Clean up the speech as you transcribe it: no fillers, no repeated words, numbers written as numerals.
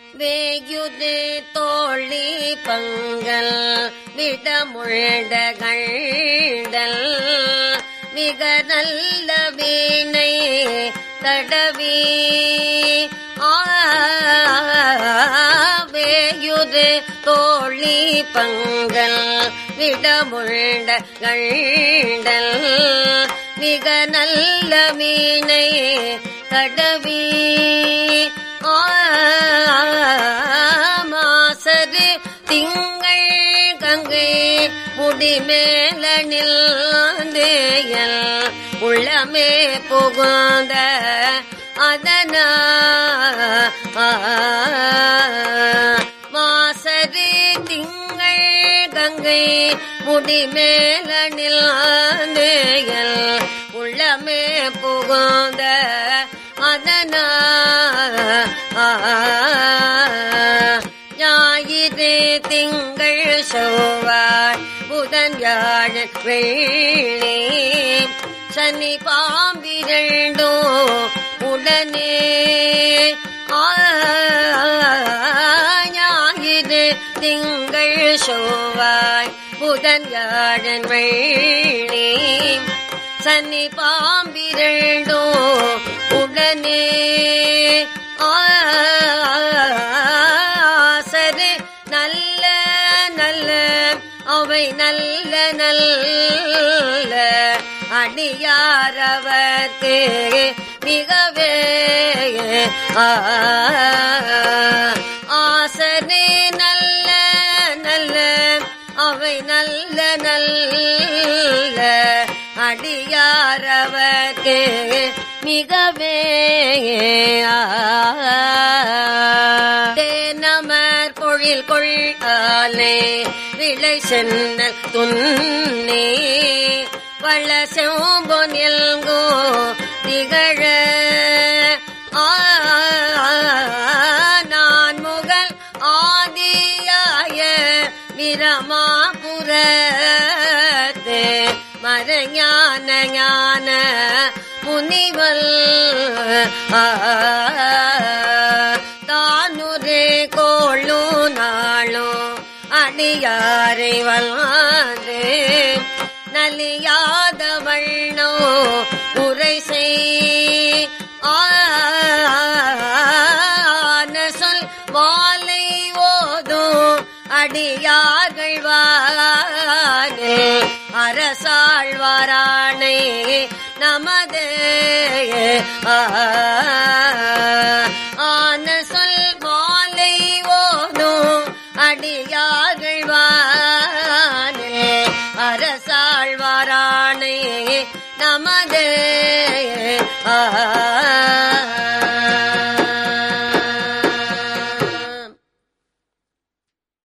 வேயுது தோழி பங்கல் விடமுழடகள் மிக நல்ல வீணை தடவி வேயுது தோழி பங்கல் விடமுழடகள் மிக நல்ல வீணை தடவி மாசரு திங்கள் கங்கை முடிமேலனில் தேயல் உள்ளமே புகுந்த அதன மாசரு திங்கள் கங்கை முடிமேலனில் தேயல் உள்ளமே புகுந்த அதன ஞாயிறு திங்கள் செவ்வாய் புதன் வியாழன் வெள்ளி சனி பாம்பிரண்டோ உடனே ஞாயிறு திங்கள் செவ்வாய் புதன் வியாழன் வெள்ளி சனி பாம்பிரண்டோ உடனே ஆசரு நல்ல நல்ல அவை நல்ல நல்ல அடியாரவர்க்கு மிகவே ஆசரு நல்ல நல்ல அவை நல்ல நல்ல அடியாரவர்க்கு மிகவே நமர் பொழில் கொள்ளாலே விளை சென்னல் துன்னே வள செம்பொன் எல்கோ திகழ நான் முகல் ஆதியாய பிரமாபுரத்தே மரஞான ஞான முனிவல் தானுரே கோளோ நாளோ அடியாரை வல்லாது நலியாத வண்ணோ உரை செய் ஆன சொல் வாலை ஓதோ அடியார்கள் வாரே அரசாழ்வாரானே நமது ஆன சொல் வாலை ஓதோ அடியார்கள் வாரே அரசாழ்வாரானே நமது